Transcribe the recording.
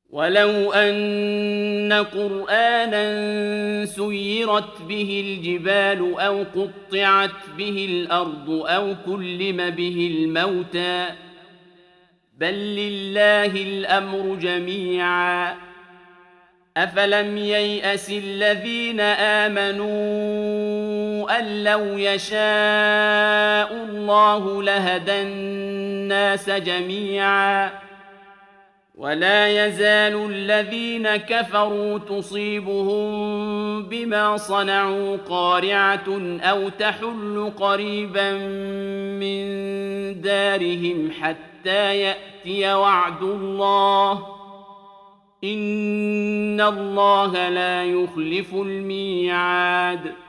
ولو أن قرآنا سيرت به الجبال أو قطعت به الأرض أو كلم به الموتى بل لله الأمر جميعا أفلم ييأس الذين آمنوا أن لو يشاء الله لهدى الناس جميعا ولا يزال الذين كفروا تصيبهم بما صنعوا قارعة أو تحل قريبا من دارهم حتى يأتي وعد الله إن الله لا يخلف الميعاد